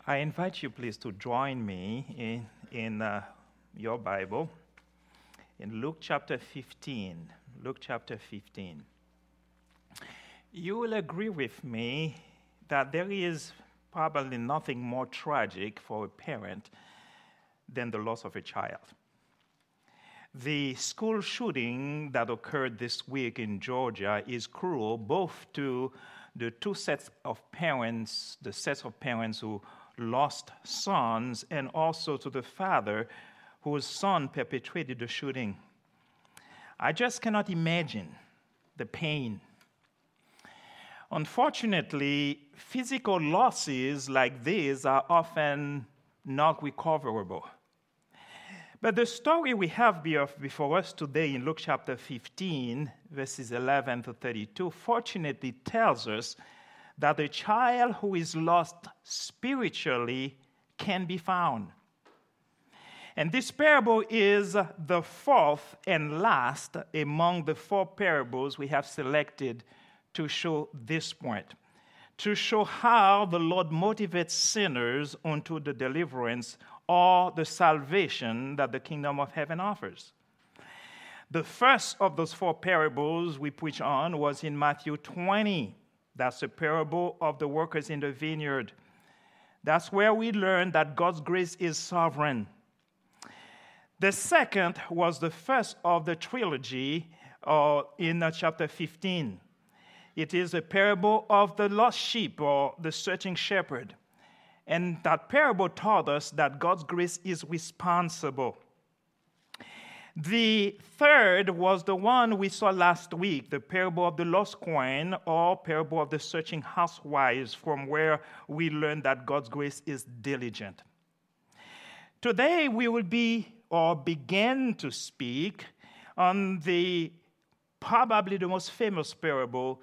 I invite you, please, to join me in your Bible in Luke chapter 15. Luke chapter 15. You will agree with me that there is probably nothing more tragic for a parent than the loss of a child. The school shooting that occurred this week in Georgia is cruel both to the two sets of parents, the sets of parents who lost sons, and also to the father whose son perpetrated the shooting. I just cannot imagine the pain. Unfortunately, physical losses like these are often not recoverable. But the story we have before us today in Luke chapter 15, verses 11 to 32, fortunately tells us that a child who is lost spiritually can be found. And this parable is the fourth and last among the four parables we have selected to show this point, to show how the Lord motivates sinners unto the deliverance or the salvation that the kingdom of heaven offers. The first of those four parables we preach on was in Matthew 20. That's the parable of the workers in the vineyard. That's where we learn that God's grace is sovereign. The second was the first of the trilogy in chapter 15. It is a parable of the lost sheep or the searching shepherd. And that parable taught us that God's grace is responsible. The third was the one we saw last week, the parable of the lost coin or parable of the searching housewives, from where we learned that God's grace is diligent. Today we will begin to speak on probably the most famous parables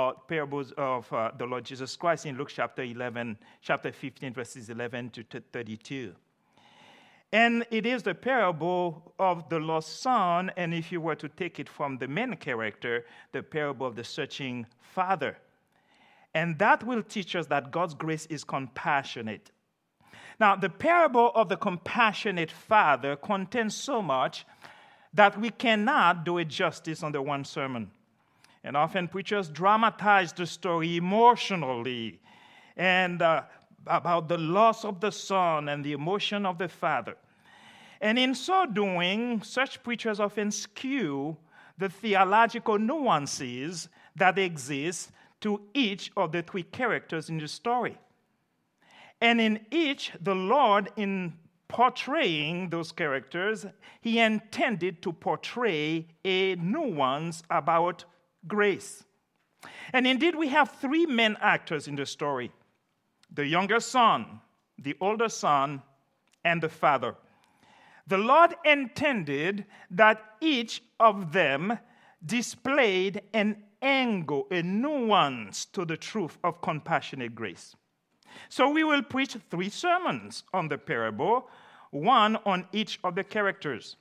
of the Lord Jesus Christ in Luke chapter 15, verses 11 to 32. And it is the parable of the lost son, and if you were to take it from the main character, the parable of the searching father. And that will teach us that God's grace is compassionate. Now, the parable of the compassionate father contains so much that we cannot do it justice under one sermon. And often preachers dramatize the story emotionally and about the loss of the son and the emotion of the father. And in so doing, such preachers often skew the theological nuances that exist to each of the three characters in the story. And in each, the Lord, in portraying those characters, he intended to portray a nuance about grace. And indeed, we have three main actors in the story: the younger son, the older son, and the father. The Lord intended that each of them displayed an angle, a nuance to the truth of compassionate grace. So we will preach three sermons on the parable, one on each of the characters.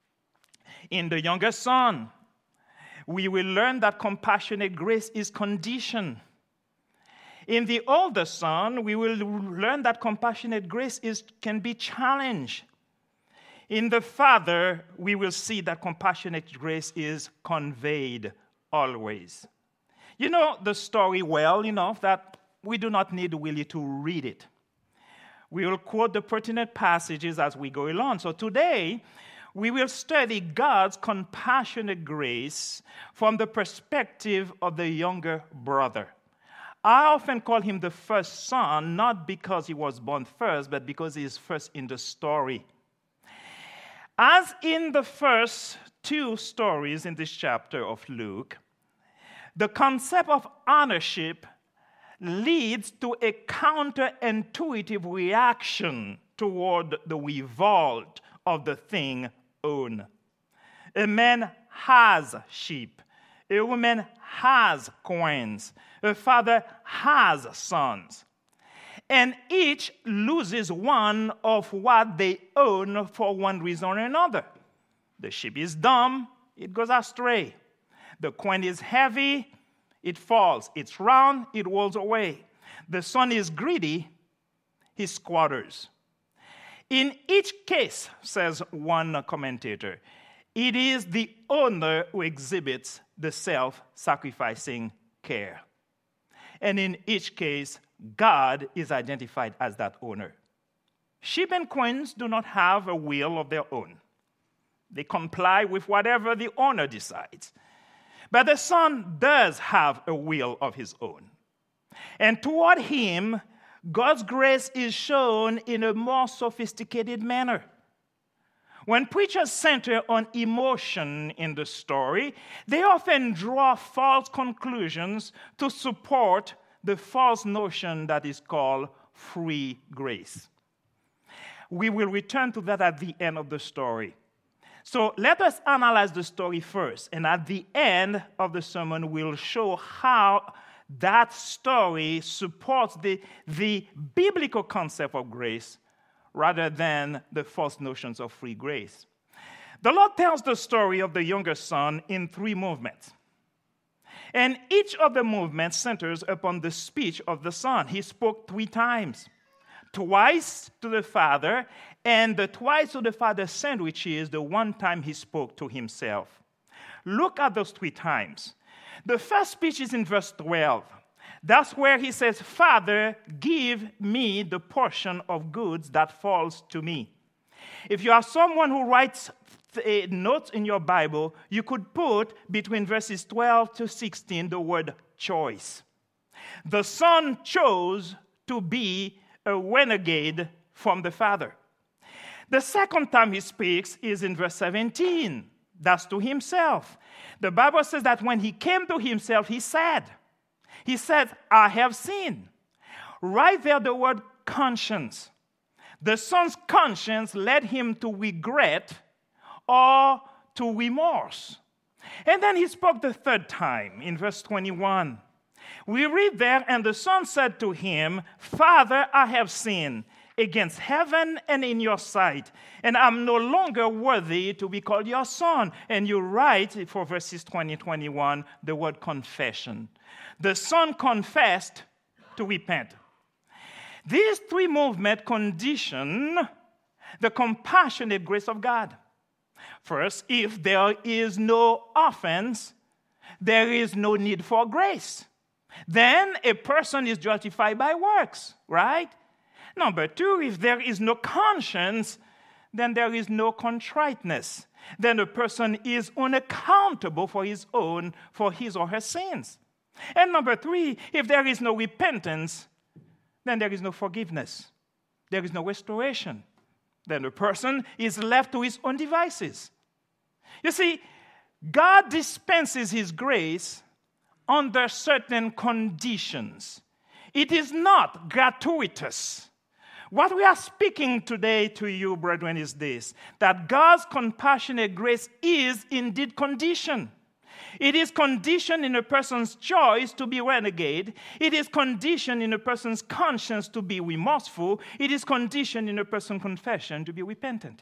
In the younger son, we will learn that compassionate grace is conditioned. In the older son, we will learn that compassionate grace can be challenged. In the father, we will see that compassionate grace is conveyed always. You know the story well enough that we do not need really to read it. We will quote the pertinent passages as we go along. So today, we will study God's compassionate grace from the perspective of the younger brother. I often call him the first son, not because he was born first, but because he is first in the story. As in the first two stories in this chapter of Luke, the concept of ownership leads to a counterintuitive reaction toward the revolt of the thing owned. A man has sheep. A woman has coins. A father has sons. And each loses one of what they own for one reason or another. The sheep is dumb, it goes astray. The coin is heavy, it falls. It's round, it rolls away. The son is greedy, his squatters. In each case, says one commentator, it is the owner who exhibits the self-sacrificing care. And in each case, God is identified as that owner. Sheep and coins do not have a will of their own. They comply with whatever the owner decides. But the son does have a will of his own. And toward him, God's grace is shown in a more sophisticated manner. When preachers center on emotion in the story, they often draw false conclusions to support the false notion that is called free grace. We will return to that at the end of the story. So let us analyze the story first, and at the end of the sermon, we'll show how that story supports the biblical concept of grace rather than the false notions of free grace. The Lord tells the story of the younger son in 3 movements. And each of the movements centers upon the speech of the son. He spoke 3 times. Twice to the father, and the twice to the father sandwiches the one time he spoke to himself. Look at those 3 times. The first speech is in verse 12. That's where he says, "Father, give me the portion of goods that falls to me." If you are someone who writes notes in your Bible, you could put between verses 12 to 16 the word choice. The son chose to be a renegade from the father. The second time he speaks is in verse 17. That's to himself. The Bible says that when he came to himself, he said, "I have sinned." Right there, the word conscience. The son's conscience led him to regret or to remorse. And then he spoke the third time in verse 21. We read there, "And the son said to him, 'Father, I have sinned against heaven and in your sight, and I'm no longer worthy to be called your son.'" And you write for verses 20, 21, the word confession. The son confessed to repent. These 3 movements condition the compassionate grace of God. First, if there is no offense, there is no need for grace. Then a person is justified by works, right? Number 2, if there is no conscience, then there is no contriteness. Then a person is unaccountable for his or her sins. And number 3, if there is no repentance, then there is no forgiveness. There is no restoration. Then the person is left to his own devices. You see, God dispenses his grace under certain conditions. It is not gratuitous. What we are speaking today to you, brethren, is this, that God's compassionate grace is indeed conditioned. It is conditioned in a person's choice to be renegade. It is conditioned in a person's conscience to be remorseful. It is conditioned in a person's confession to be repentant.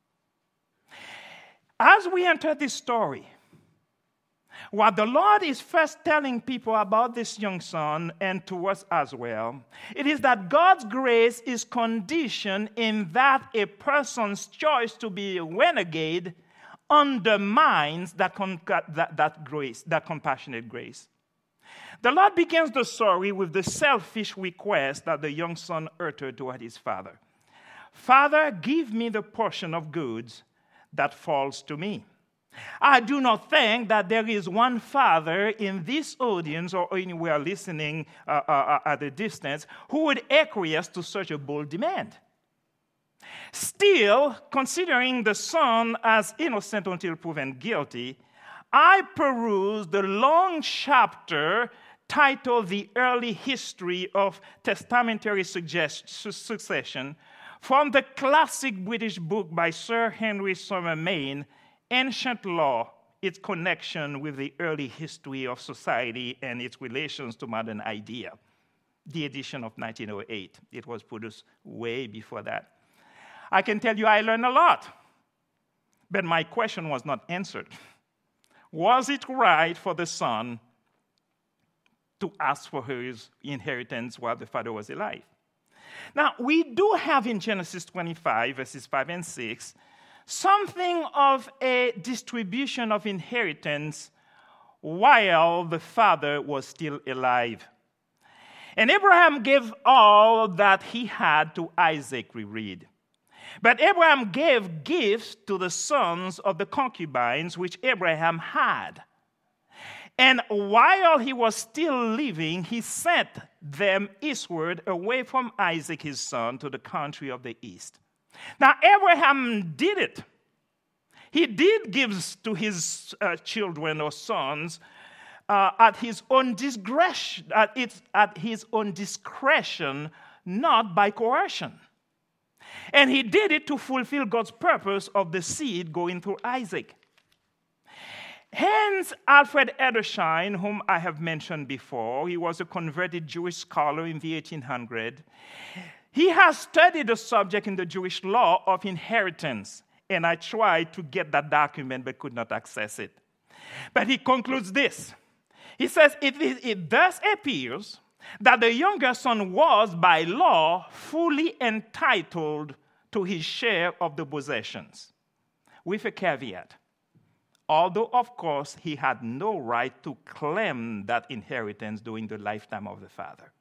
As we enter this story, what the Lord is first telling people about this young son, and to us as well, it is that God's grace is conditioned in that a person's choice to be a renegade undermines that grace, that compassionate grace. The Lord begins the story with the selfish request that the young son uttered toward his father. "Father, give me the portion of goods that falls to me." I do not think that there is one father in this audience or anywhere listening at a distance who would acquiesce to such a bold demand. Still, considering the son as innocent until proven guilty, I perused the long chapter titled "The Early History of Testamentary Succession" from the classic British book by Sir Henry Somer Maine, Ancient Law, Its Connection with the Early History of Society and Its Relations to Modern Idea, the edition of 1908. It was produced way before that. I can tell you I learned a lot, but my question was not answered. Was it right for the son to ask for his inheritance while the father was alive? Now, we do have in Genesis 25, verses 5 and 6, something of a distribution of inheritance while the father was still alive. And Abraham gave all that he had to Isaac, we read. But Abraham gave gifts to the sons of the concubines which Abraham had. And while he was still living, he sent them eastward away from Isaac his son to the country of the east. Now, Abraham did it. He did give to his children or sons at his own discretion, not by coercion. And he did it to fulfill God's purpose of the seed going through Isaac. Hence, Alfred Edersheim, whom I have mentioned before, he was a converted Jewish scholar in the 1800s. He has studied the subject in the Jewish law of inheritance, and I tried to get that document but could not access it. But he concludes this. He says, it thus appears that the younger son was, by law, fully entitled to his share of the possessions, with a caveat. Although, of course, he had no right to claim that inheritance during the lifetime of the father.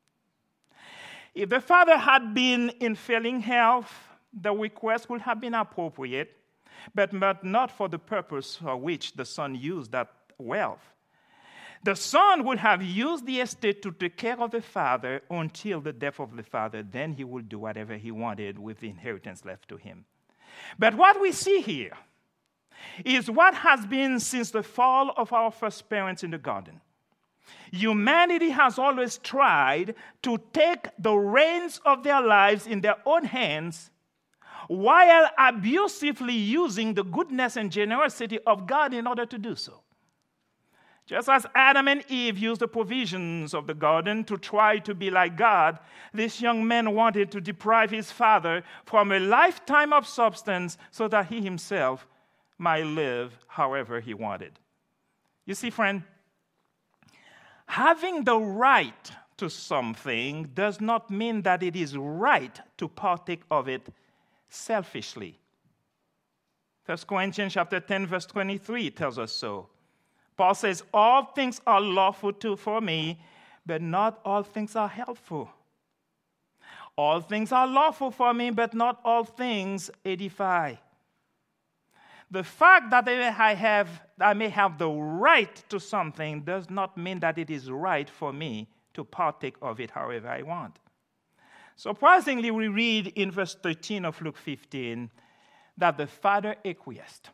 If the father had been in failing health, the request would have been appropriate, but not for the purpose for which the son used that wealth. The son would have used the estate to take care of the father until the death of the father. Then he would do whatever he wanted with the inheritance left to him. But what we see here is what has been since the fall of our first parents in the garden. Humanity has always tried to take the reins of their lives in their own hands while abusively using the goodness and generosity of God in order to do so. Just as Adam and Eve used the provisions of the garden to try to be like God, this young man wanted to deprive his father from a lifetime of substance so that he himself might live however he wanted. You see, friend, having the right to something does not mean that it is right to partake of it selfishly. 1 Corinthians chapter 10, verse 23 tells us so. Paul says, all things are lawful for me, but not all things are helpful. All things are lawful for me, but not all things edify. The fact that I may have the right to something does not mean that it is right for me to partake of it however I want. Surprisingly, we read in verse 13 of Luke 15 that the father acquiesced.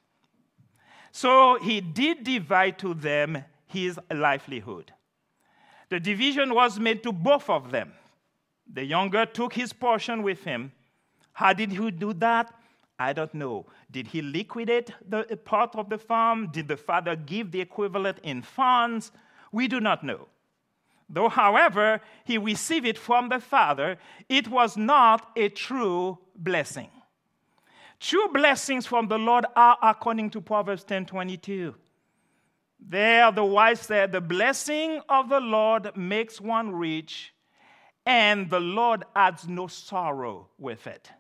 So he did divide to them his livelihood. The division was made to both of them. The younger took his portion with him. How did he do that? I don't know. Did he liquidate the part of the farm? Did the father give the equivalent in funds? We do not know. Though, however, he received it from the father, it was not a true blessing. True blessings from the Lord are according to Proverbs 10:22. There the wise said, the blessing of the Lord makes one rich, and the Lord adds no sorrow with it.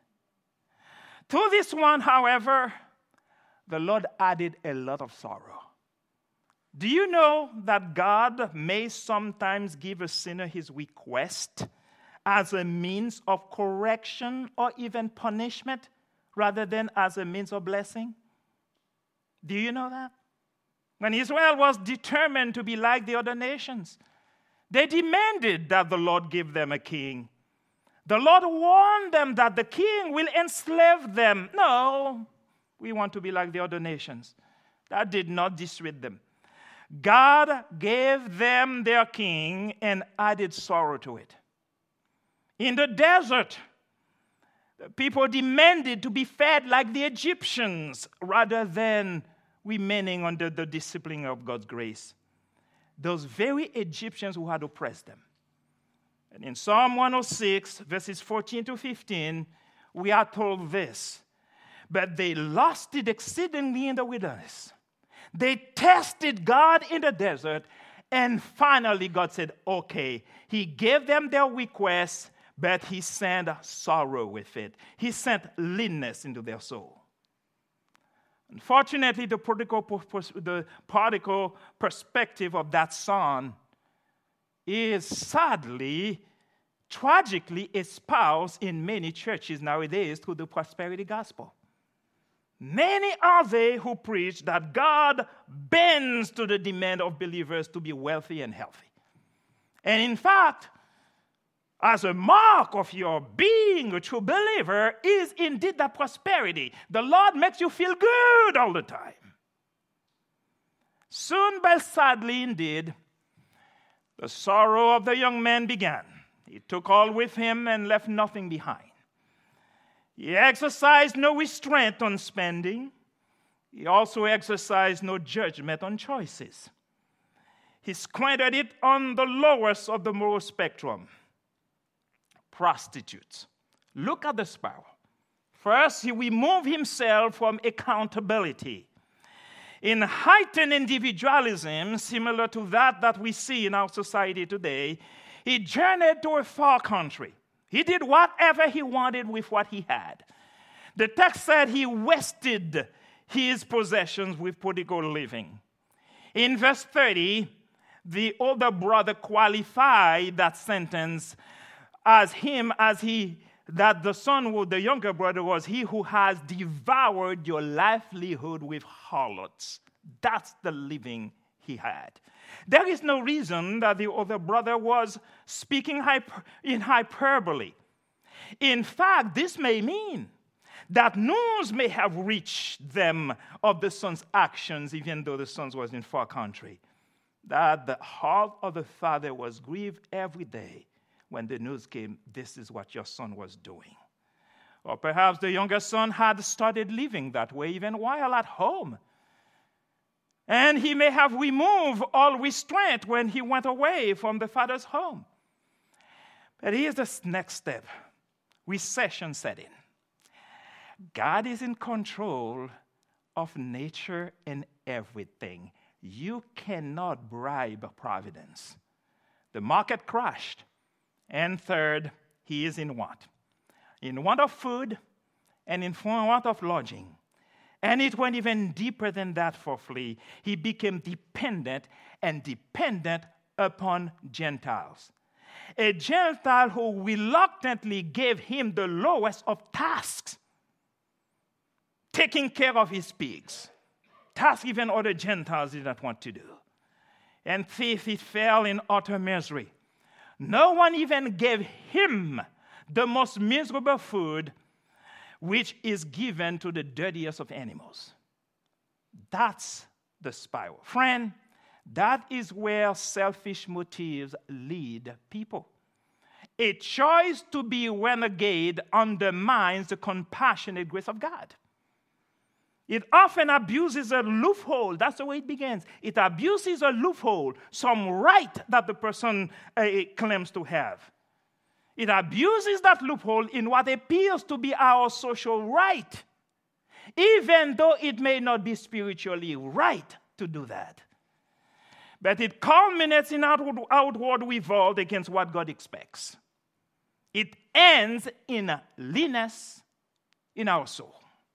To this one, however, the Lord added a lot of sorrow. Do you know that God may sometimes give a sinner his request as a means of correction or even punishment rather than as a means of blessing? Do you know that? When Israel was determined to be like the other nations, they demanded that the Lord give them a king. The Lord warned them that the king will enslave them. No, we want to be like the other nations. That did not dissuade them. God gave them their king and added sorrow to it. In the desert, the people demanded to be fed like the Egyptians rather than remaining under the discipline of God's grace. Those very Egyptians who had oppressed them. And in Psalm 106, verses 14 to 15, we are told this. But they lusted exceedingly in the wilderness. They tested God in the desert. And finally, God said, okay. He gave them their requests, but he sent sorrow with it. He sent leanness into their soul. Unfortunately, the prodigal perspective of that son is sadly, tragically espoused in many churches nowadays through the prosperity gospel. Many are they who preach that God bends to the demand of believers to be wealthy and healthy. And in fact, as a mark of your being a true believer is indeed that prosperity. The Lord makes you feel good all the time. Soon, but sadly indeed, the sorrow of the young man began. He took all with him and left nothing behind. He exercised no restraint on spending. He also exercised no judgment on choices. He squandered it on the lowest of the moral spectrum. Prostitutes. Look at the sparrow. First, he removed himself from accountability. In heightened individualism, similar to that we see in our society today, he journeyed to a far country. He did whatever he wanted with what he had. The text said he wasted his possessions with prodigal living. In verse 30, the older brother qualified that sentence as that the son, the younger brother, was he who has devoured your livelihood with harlots. That's the living he had. There is no reason that the older brother was speaking in hyperbole. In fact, this may mean that news may have reached them of the son's actions, even though the son was in far country. That the heart of the father was grieved every day when the news came, this is what your son was doing. Or perhaps the younger son had started living that way even while at home. And he may have removed all restraint when he went away from the father's home. But here's the next step. Recession set in. God is in control of nature and everything. You cannot bribe providence. The market crashed. And third, he is in want. In want of food and in want of lodging. And it went even deeper than that, fourthly. He became dependent upon Gentiles. A Gentile who reluctantly gave him the lowest of tasks. Taking care of his pigs. Tasks even other Gentiles did not want to do. And he fell in utter misery. No one even gave him the most miserable food, which is given to the dirtiest of animals. That's the spiral. Friend, that is where selfish motives lead people. A choice to be renegade undermines the compassionate grace of God. It often abuses a loophole. That's the way it begins. It abuses a loophole, some right that the person claims to have. It abuses that loophole in what appears to be our social right, even though it may not be spiritually right to do that. But it culminates in outward revolt against what God expects. It ends in leanness in our soul.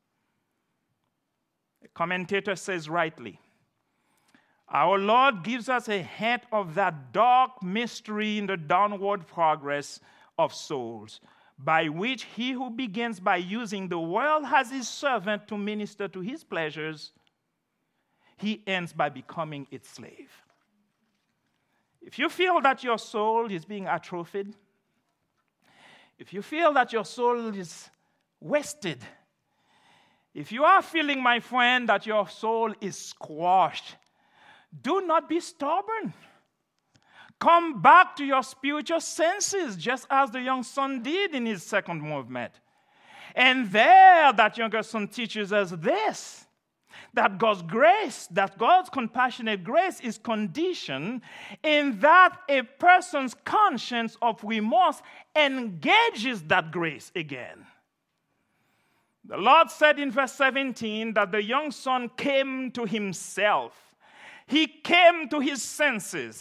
A commentator says rightly, our Lord gives us a hint of that dark mystery in the downward progress of souls, by which he who begins by using the world as his servant to minister to his pleasures, he ends by becoming its slave. If you feel that your soul is being atrophied, if you feel that your soul is wasted, if you are feeling, my friend, that your soul is squashed, do not be stubborn. Come back to your spiritual senses, just as the young son did in his second movement. And there, that younger son teaches us this, that God's grace, that God's compassionate grace is conditioned in that a person's conscience of remorse engages that grace again. The Lord said in verse 17 that the young son came to himself. He came to his senses.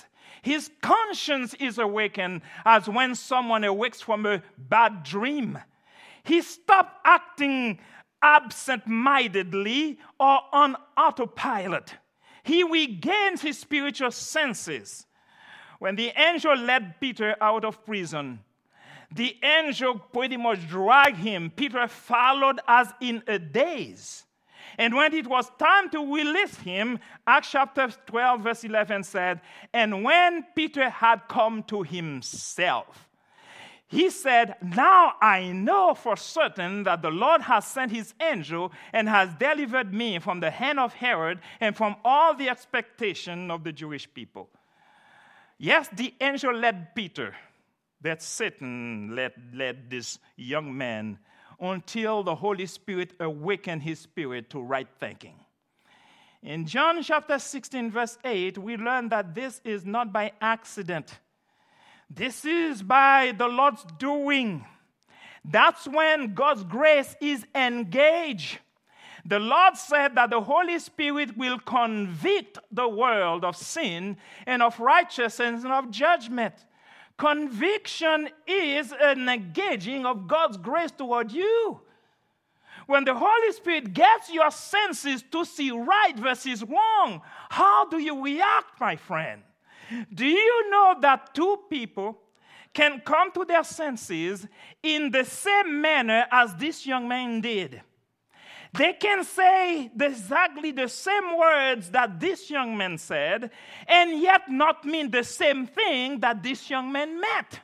His conscience is awakened as when someone awakes from a bad dream. He stopped acting absent-mindedly or on autopilot. He regains his spiritual senses. When the angel led Peter out of prison, the angel pretty much dragged him. Peter followed as in a daze. And when it was time to release him, Acts chapter 12, verse 11 said, and when Peter had come to himself, he said, now I know for certain that the Lord has sent his angel and has delivered me from the hand of Herod and from all the expectation of the Jewish people. Yes, the angel led Peter, that Satan led this young man until the Holy Spirit awakened his spirit to right thinking. In John chapter 16, verse 8, we learn that this is not by accident. This is by the Lord's doing. That's when God's grace is engaged. The Lord said that the Holy Spirit will convict the world of sin and of righteousness and of judgment. Conviction is an engaging of God's grace toward you. When the Holy Spirit gets your senses to see right versus wrong, how do you react, my friend? Do you know that two people can come to their senses in the same manner as this young man did? They can say exactly the same words that this young man said, and yet not mean the same thing that this young man meant.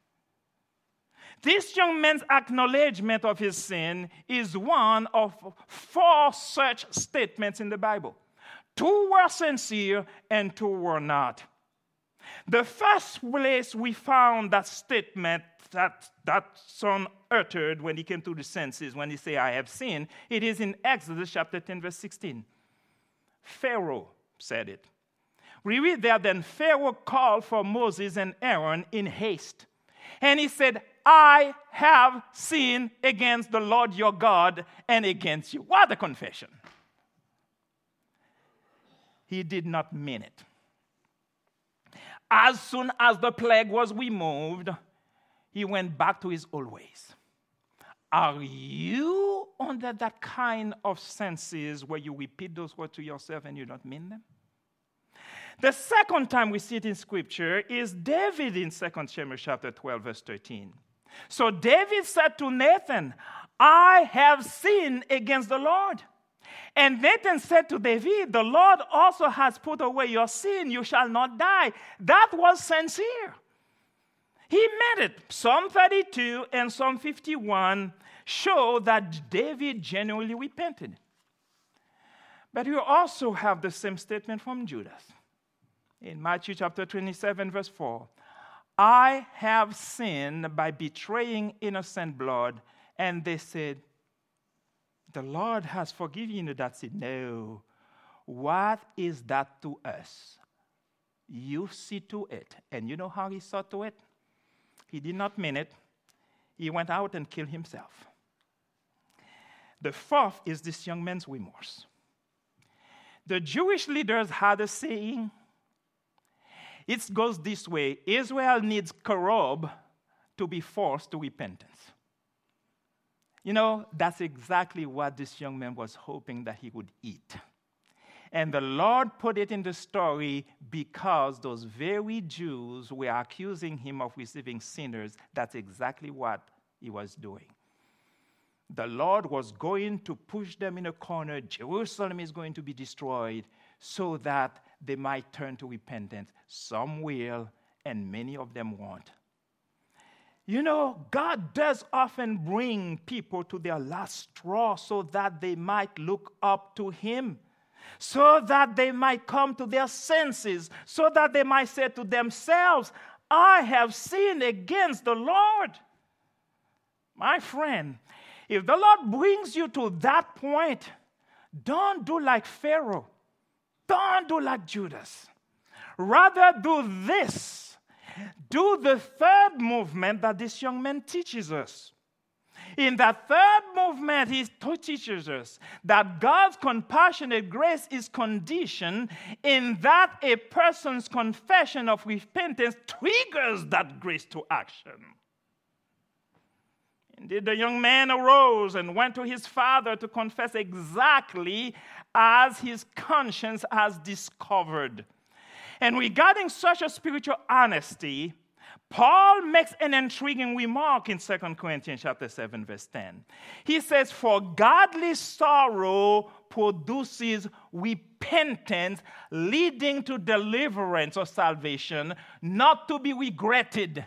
This young man's acknowledgement of his sin is one of 4 such statements in the Bible. 2 were sincere and 2 were not. The first place we found that statement that son uttered when he came to the senses, when he said, I have sinned, it is in Exodus chapter 10, verse 16. Pharaoh said it. We read there, then Pharaoh called for Moses and Aaron in haste. And he said, I have sinned against the Lord your God and against you. What a confession. He did not mean it. As soon as the plague was removed, he went back to his old ways. Are you under that kind of senses where you repeat those words to yourself and you don't mean them? The second time we see it in Scripture is David in 2 Samuel chapter 12, verse 13. So David said to Nathan, I have sinned against the Lord. And Nathan said to David, the Lord also has put away your sin. You shall not die. That was sincere. He meant it. Psalm 32 and Psalm 51 show that David genuinely repented. But you also have the same statement from Judas. In Matthew chapter 27, verse 4, I have sinned by betraying innocent blood. And they said, the Lord has forgiven you that sin. No. What is that to us? You see to it. And you know how he saw to it? He did not mean it. He went out and killed himself. The fourth is this young man's remorse. The Jewish leaders had a saying. It goes this way. Israel needs carob to be forced to repentance. You know, that's exactly what this young man was hoping that he would eat. And the Lord put it in the story because those very Jews were accusing him of receiving sinners. That's exactly what he was doing. The Lord was going to push them in a corner. Jerusalem is going to be destroyed so that they might turn to repentance. Some will, and many of them won't. You know, God does often bring people to their last straw so that they might look up to him, so that they might come to their senses, so that they might say to themselves, I have sinned against the Lord. My friend, if the Lord brings you to that point, don't do like Pharaoh. Don't do like Judas. Rather do this. Do the third movement that this young man teaches us. In that third movement, he teaches us that God's compassionate grace is conditioned in that a person's confession of repentance triggers that grace to action. Indeed, the young man arose and went to his father to confess exactly as his conscience has discovered. And regarding such a spiritual honesty, Paul makes an intriguing remark in 2 Corinthians chapter 7, verse 10. He says, "For godly sorrow produces repentance, leading to deliverance or salvation, not to be regretted."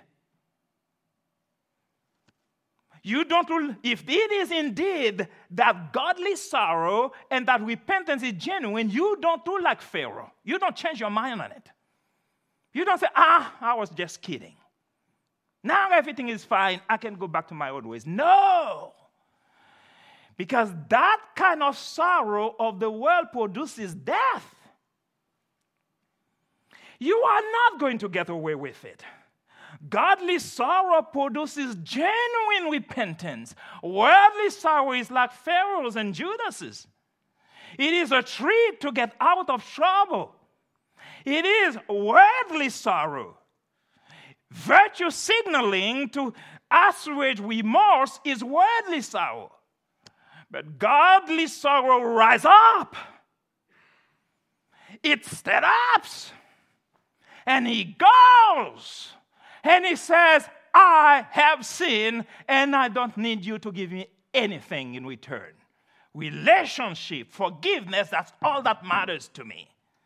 If it is indeed that godly sorrow and that repentance is genuine, you don't do like Pharaoh. You don't change your mind on it. You don't say, I was just kidding. Now everything is fine. I can go back to my old ways. No. Because that kind of sorrow of the world produces death. You are not going to get away with it. Godly sorrow produces genuine repentance. Worldly sorrow is like Pharaoh's and Judas's. It is a treat to get out of trouble. It is worldly sorrow. Virtue signaling to assuage remorse is worldly sorrow. But godly sorrow rises up. It stands up. And he goes. And he says, I have sinned, and I don't need you to give me anything in return. Relationship, forgiveness, that's all that matters to me.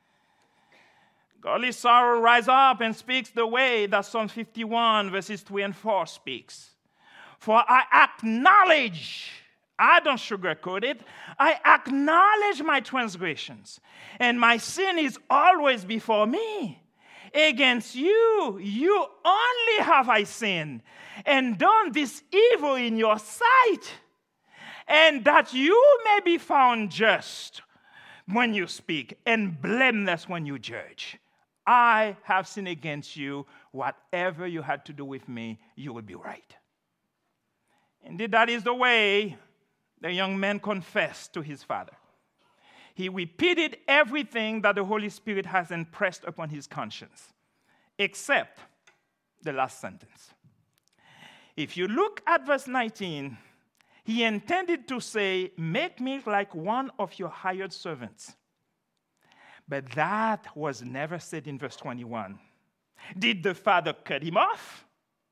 Godly sorrow rises up and speaks the way that Psalm 51, verses 3 and 4 speaks. For I acknowledge, I don't sugarcoat it, I acknowledge my transgressions, and my sin is always before me. Against you, you only have I sinned, and done this evil in your sight, and that you may be found just when you speak, and blameless when you judge. I have sinned against you. Whatever you had to do with me, you will be right. Indeed, that is the way the young man confessed to his father. He repeated everything that the Holy Spirit has impressed upon his conscience, except the last sentence. If you look at verse 19, he intended to say, make me like one of your hired servants. But that was never said in verse 21. Did the father cut him off?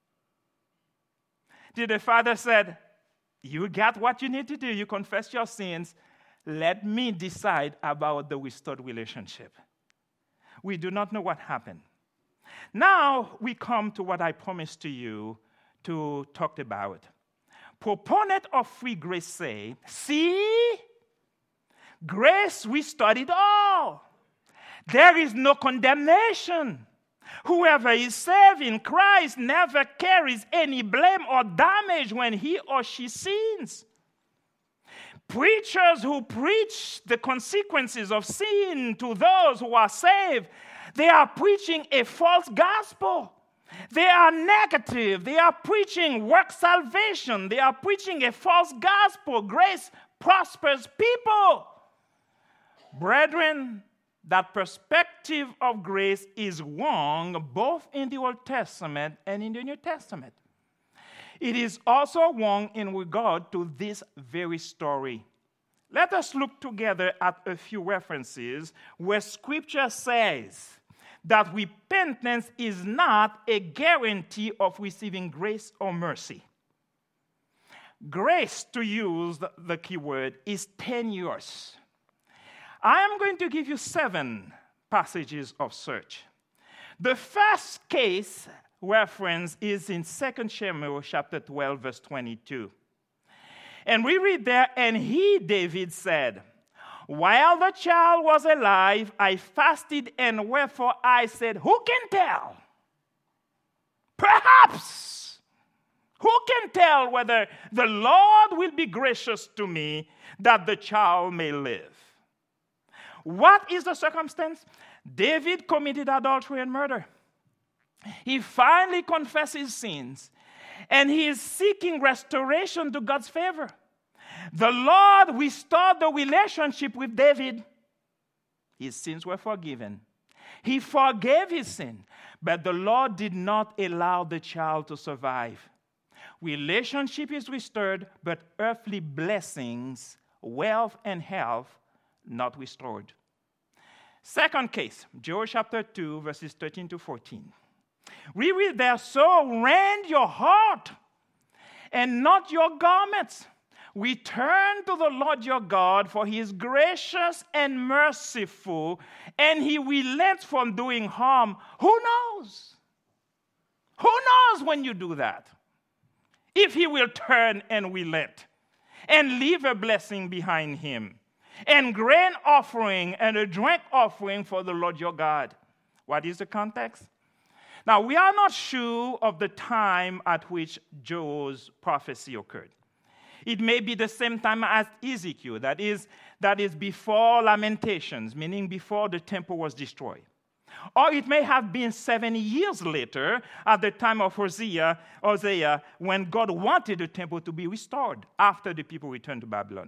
Did the father say, you got what you need to do, you confess your sins, let me decide about the restored relationship? We do not know what happened. Now we come to what I promised to you to talk about. Proponents of free grace say, see, grace restored it all. There is no condemnation. Whoever is saved in Christ never carries any blame or damage when he or she sins. Preachers who preach the consequences of sin to those who are saved, they are preaching a false gospel. They are negative. They are preaching work salvation. They are preaching a false gospel. Grace prospers people. Brethren, that perspective of grace is wrong both in the Old Testament and in the New Testament. It is also wrong in regard to this very story. Let us look together at a few references where Scripture says that repentance is not a guarantee of receiving grace or mercy. Grace, to use the key word, is tenuous. I am going to give you 7 passages of search. The first case reference is in 2 Samuel chapter 12, verse 22. And we read there, and he, David, said, while the child was alive, I fasted, and wherefore I said, who can tell? Perhaps. Who can tell whether the Lord will be gracious to me that the child may live? What is the circumstance? David committed adultery and murder. He finally confessed his sins. And he is seeking restoration to God's favor. The Lord restored the relationship with David. His sins were forgiven. He forgave his sin, but the Lord did not allow the child to survive. Relationship is restored, but earthly blessings, wealth, and health not restored. Second case, Joel chapter 2, verses 13 to 14. We read there, so rend your heart and not your garments. Return to the Lord your God, for he is gracious and merciful, and he relents from doing harm. Who knows? Who knows when you do that? If he will turn and relent and leave a blessing behind him, and grain offering and a drink offering for the Lord your God. What is the context? Now, we are not sure of the time at which Joel's prophecy occurred. It may be the same time as Ezekiel, that is before Lamentations, meaning before the temple was destroyed. Or it may have been 70 years later, at the time of Hosea, when God wanted the temple to be restored after the people returned to Babylon,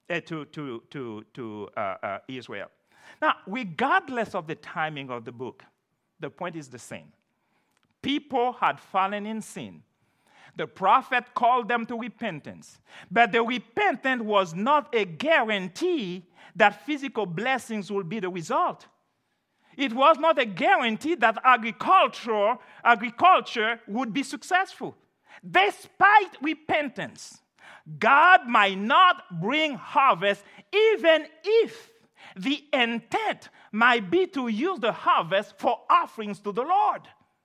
to Israel. Now, regardless of the timing of the book, the point is the same. People had fallen in sin. The prophet called them to repentance. But the repentance was not a guarantee that physical blessings will be the result. It was not a guarantee that agriculture would be successful. Despite repentance, God might not bring harvest even if the intent might be to use the harvest for offerings to the Lord.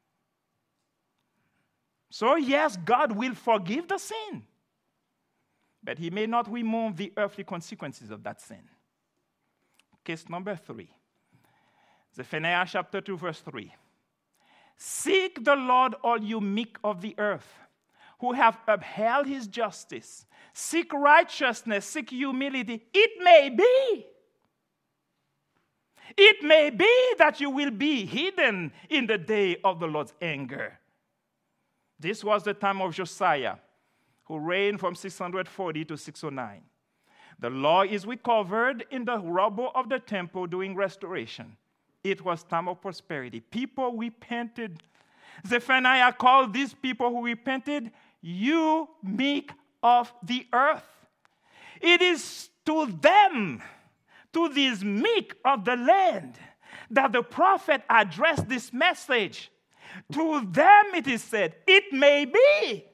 So yes, God will forgive the sin, but he may not remove the earthly consequences of that sin. Case number 3. Zephaniah chapter 2, verse 3. Seek the Lord, all you meek of the earth, who have upheld his justice. Seek righteousness, seek humility. It may be that you will be hidden in the day of the Lord's anger. This was the time of Josiah, who reigned from 640 to 609. The law is recovered in the rubble of the temple during restoration. It was time of prosperity. People repented. Zephaniah called these people who repented, you meek of the earth. It is to them, to these meek of the land, that the prophet addressed this message. To them it is said, it may be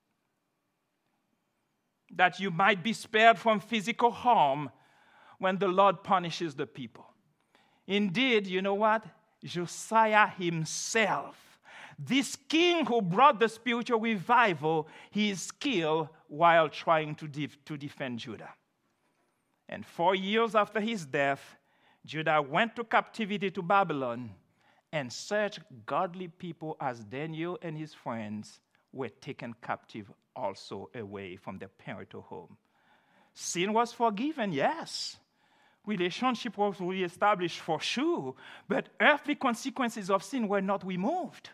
that you might be spared from physical harm when the Lord punishes the people. Indeed, you know what? Josiah himself, this king who brought the spiritual revival, he is killed while trying to defend Judah. And 4 years after his death, Judah went to captivity to Babylon, and such godly people as Daniel and his friends were taken captive also away from their parental home. Sin was forgiven, yes. Relationship was reestablished for sure, but earthly consequences of sin were not removed.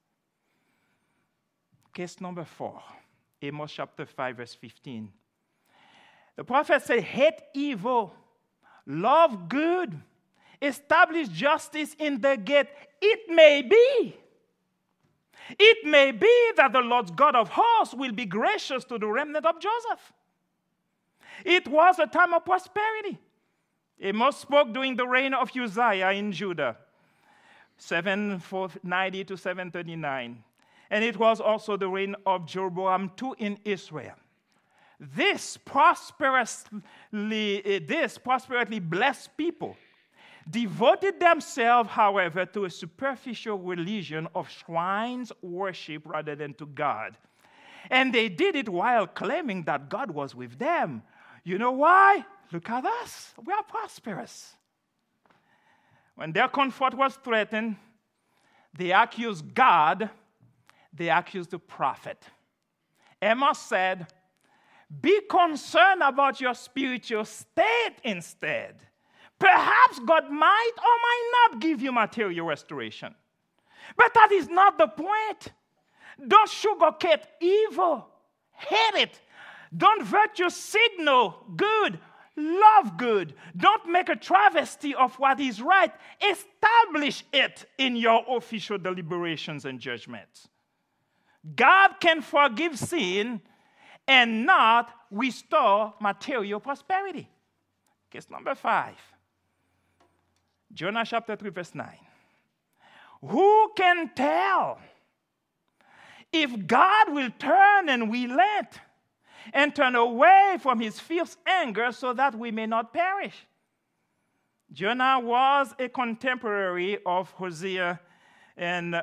Case number 4, Amos chapter 5, verse 15. The prophet said, hate evil, love good, establish justice in the gate. It may be that the Lord God of hosts will be gracious to the remnant of Joseph. It was a time of prosperity. Amos spoke during the reign of Uzziah in Judah, 790 to 739. And it was also the reign of Jeroboam II in Israel. This prosperously blessed people devoted themselves, however, to a superficial religion of shrines worship rather than to God. And they did it while claiming that God was with them. You know why? Look at us. We are prosperous. When their comfort was threatened, they accused God, they accused the prophet. Amos said, be concerned about your spiritual state instead. Perhaps God might or might not give you material restoration. But that is not the point. Don't sugarcoat evil. Hate it. Don't virtue signal good. Love good. Don't make a travesty of what is right. Establish it in your official deliberations and judgments. God can forgive sin and not restore material prosperity. Case number 5. Jonah chapter 3, verse 9. Who can tell if God will turn and relent and turn away from his fierce anger so that we may not perish? Jonah was a contemporary of Hosea and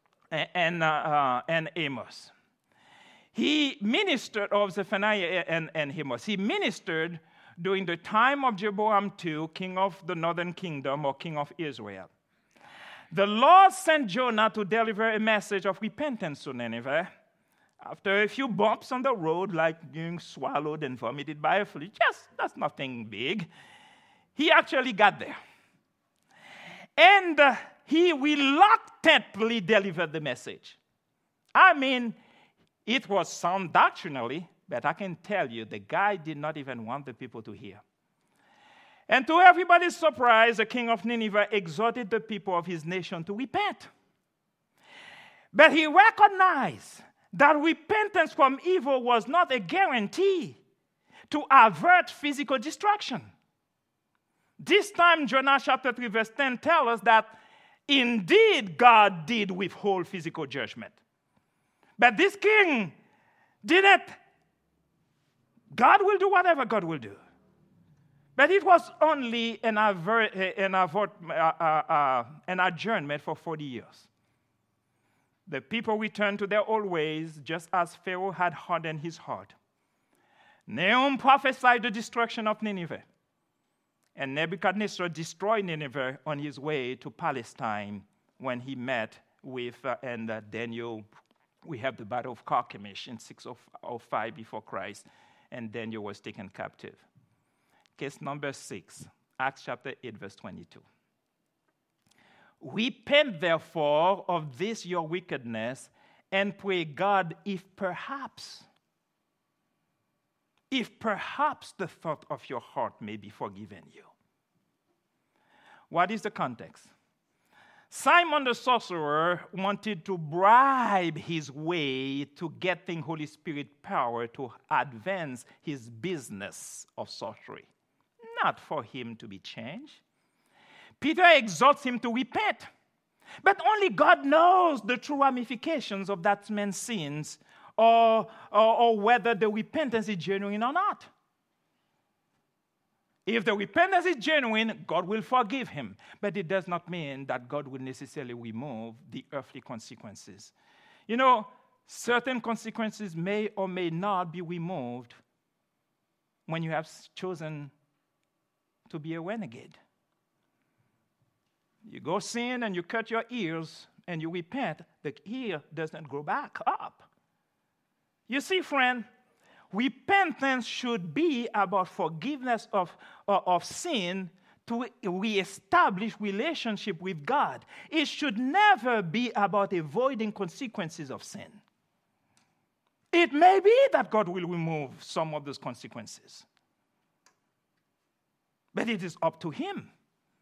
Amos. He ministered of Zephaniah and Amos. He ministered during the time of Jeroboam II, king of the northern kingdom or king of Israel. The Lord sent Jonah to deliver a message of repentance to Nineveh. After a few bumps on the road, like being swallowed and vomited by a flea, that's nothing big, he actually got there. And he reluctantly delivered the message. I mean, it was sound doctrinally, but I can tell you the guy did not even want the people to hear. And to everybody's surprise, the king of Nineveh exhorted the people of his nation to repent. But he recognized that repentance from evil was not a guarantee to avert physical destruction. This time, Jonah chapter 3, verse 10 tells us that indeed God did withhold physical judgment. But this king didn't. God will do whatever God will do. But it was only an adjournment for 40 years. The people returned to their old ways, just as Pharaoh had hardened his heart. Nahum prophesied the destruction of Nineveh, and Nebuchadnezzar destroyed Nineveh on his way to Palestine when he met with Daniel. We have the Battle of Carchemish in 605 before Christ, and Daniel was taken captive. Case number 6, Acts chapter 8, verse 22. Repent, therefore, of this your wickedness, and pray God if perhaps the thought of your heart may be forgiven you. What is the context? Simon the sorcerer wanted to bribe his way to getting Holy Spirit power to advance his business of sorcery, not for him to be changed. Peter exhorts him to repent, but only God knows the true ramifications of that man's sins or whether the repentance is genuine or not. If the repentance is genuine, God will forgive him. But it does not mean that God will necessarily remove the earthly consequences. You know, certain consequences may or may not be removed when you have chosen to be a renegade. You go sin and you cut your ears and you repent, the ear doesn't grow back up. You see, friend, repentance should be about forgiveness of sin to reestablish relationship with God. It should never be about avoiding consequences of sin. It may be that God will remove some of those consequences, but it is up to him.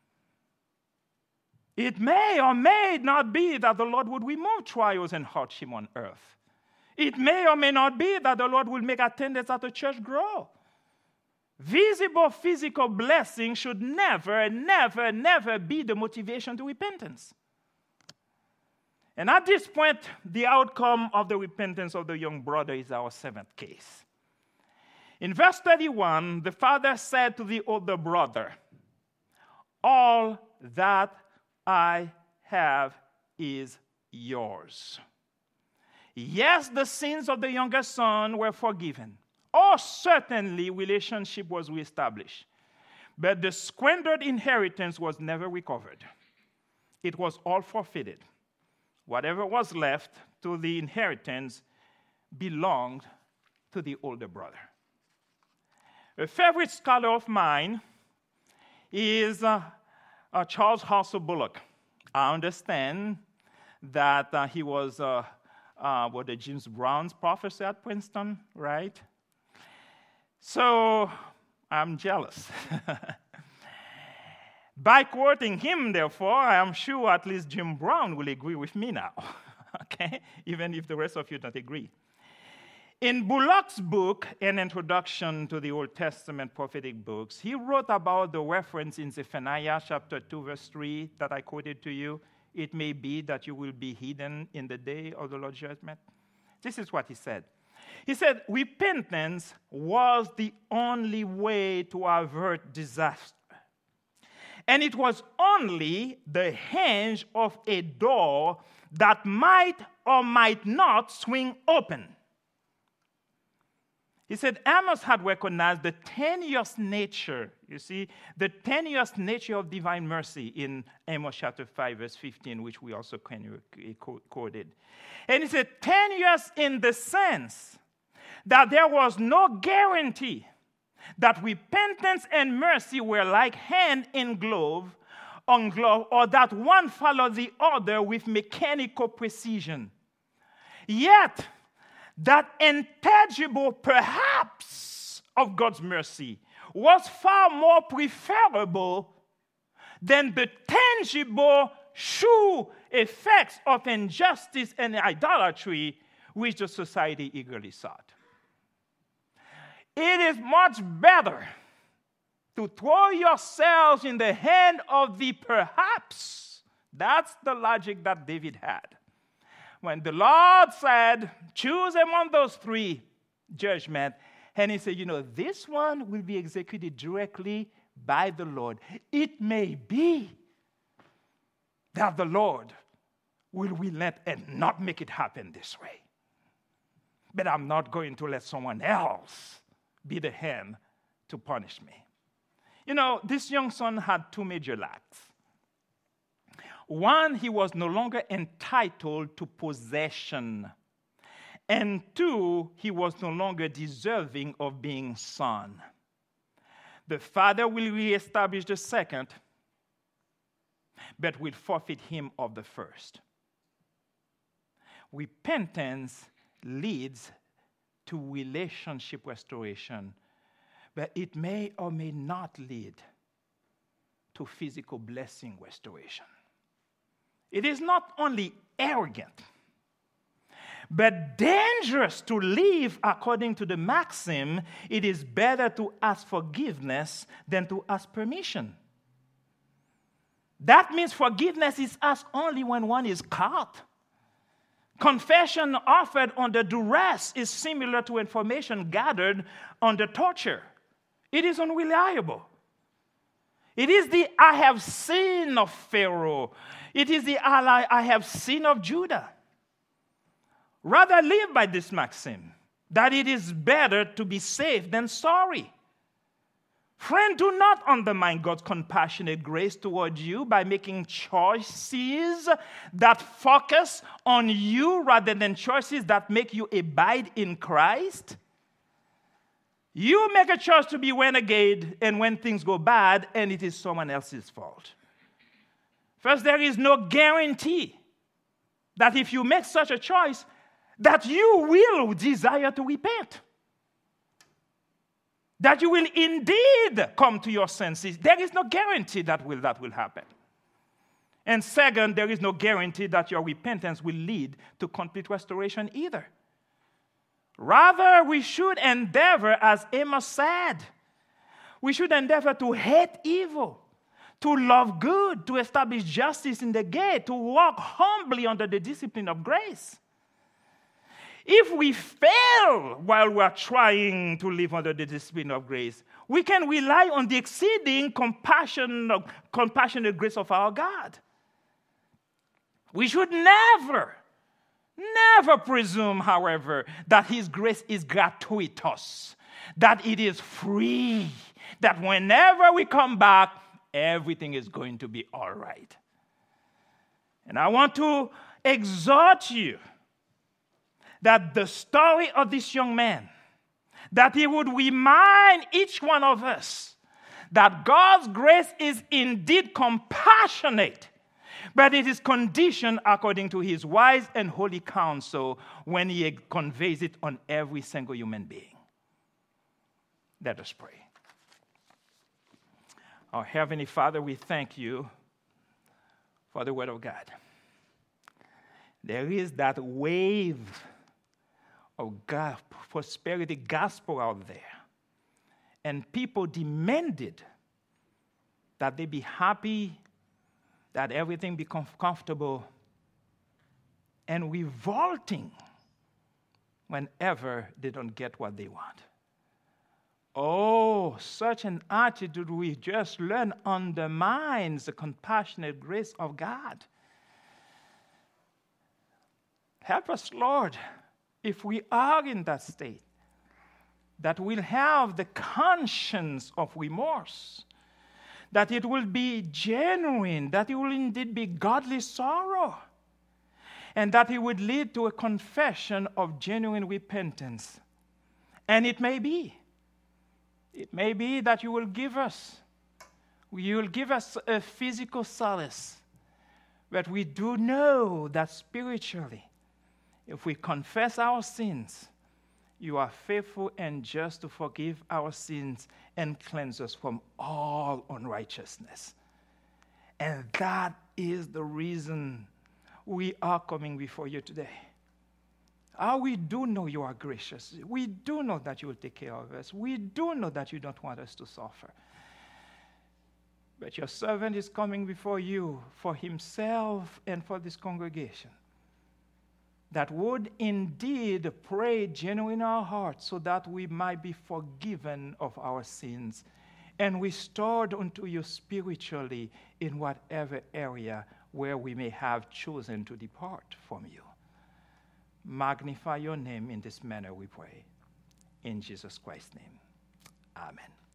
It may or may not be that the Lord would remove trials and hardship on earth. It may or may not be that the Lord will make attendance at the church grow. Visible physical blessing should never, never, never be the motivation to repentance. And at this point, the outcome of the repentance of the young brother is our 7th case. In verse 31, the father said to the older brother, "All that I have is yours." Yes, the sins of the younger son were forgiven. Or certainly relationship was reestablished. But the squandered inheritance was never recovered. It was all forfeited. Whatever was left to the inheritance belonged to the older brother. A favorite scholar of mine is Charles Hassel Bullock. I understand that he was what the James Brown's professor at Princeton, right? So I'm jealous. By quoting him, therefore, I am sure at least Jim Brown will agree with me now, okay? Even if the rest of you don't agree. In Bullock's book, An Introduction to the Old Testament Prophetic Books, he wrote about the reference in Zephaniah chapter 2, verse 3 that I quoted to you. It may be that you will be hidden in the day of the Lord's judgment. This is what he said. He said, repentance was the only way to avert disaster. And it was only the hinge of a door that might or might not swing open. He said Amos had recognized the tenuous nature, you see, the tenuous nature of divine mercy in Amos chapter 5, verse 15, which we also quoted. And he said tenuous in the sense that there was no guarantee that repentance and mercy were like hand in glove, or that one followed the other with mechanical precision. Yet, that intangible perhaps of God's mercy was far more preferable than the tangible, sure effects of injustice and idolatry which the society eagerly sought. It is much better to throw yourselves in the hand of the perhaps. That's the logic that David had. When the Lord said, choose among those three judgment, and he said, this one will be executed directly by the Lord. It may be that the Lord will relent and not make it happen this way. But I'm not going to let someone else be the hand to punish me. This young son had two major lacks. One, he was no longer entitled to possession. And two, he was no longer deserving of being son. The father will reestablish the second, but will forfeit him of the first. Repentance leads to relationship restoration, but it may or may not lead to physical blessing restoration. It is not only arrogant, but dangerous to live according to the maxim, it is better to ask forgiveness than to ask permission. That means forgiveness is asked only when one is caught. Confession offered under duress is similar to information gathered under torture. It is unreliable. It is the I have seen of Pharaoh. It is the I have seen of Judah. Rather live by this maxim, that it is better to be safe than sorry. Friend, do not undermine God's compassionate grace toward you by making choices that focus on you rather than choices that make you abide in Christ. You make a choice to be renegade, and when things go bad, and it is someone else's fault. First, there is no guarantee that if you make such a choice, that you will desire to repent. That you will indeed come to your senses. There is no guarantee that will happen. And second, there is no guarantee that your repentance will lead to complete restoration either. Rather, we should endeavor, as Amos said, we should endeavor to hate evil, to love good, to establish justice in the gate, to walk humbly under the discipline of grace. If we fail while we are trying to live under the discipline of grace, we can rely on the exceeding compassionate grace of our God. We should never presume, however, that His grace is gratuitous, that it is free, that whenever we come back, everything is going to be all right. And I want to exhort you that the story of this young man, that he would remind each one of us that God's grace is indeed compassionate, but it is conditioned according to his wise and holy counsel when he conveys it on every single human being. Let us pray. Our Heavenly Father, we thank you for the Word of God. There is that wave of God, prosperity gospel out there. And people demanded that they be happy, that everything be comfortable, and revolting whenever they don't get what they want. Oh, such an attitude we just learned undermines the compassionate grace of God. Help us, Lord, if we are in that state, that we'll have the conscience of remorse, that it will be genuine, that it will indeed be godly sorrow, and that it would lead to a confession of genuine repentance. And it may be that you will give us a physical solace, but we do know that spiritually, if we confess our sins, you are faithful and just to forgive our sins and cleanse us from all unrighteousness. And that is the reason we are coming before you today. We do know you are gracious. We do know that you will take care of us. We do know that you don't want us to suffer. But your servant is coming before you for himself and for this congregation, that would indeed pray genuinely in our hearts so that we might be forgiven of our sins and restored unto you spiritually in whatever area where we may have chosen to depart from you. Magnify your name in this manner, we pray. In Jesus Christ's name, amen.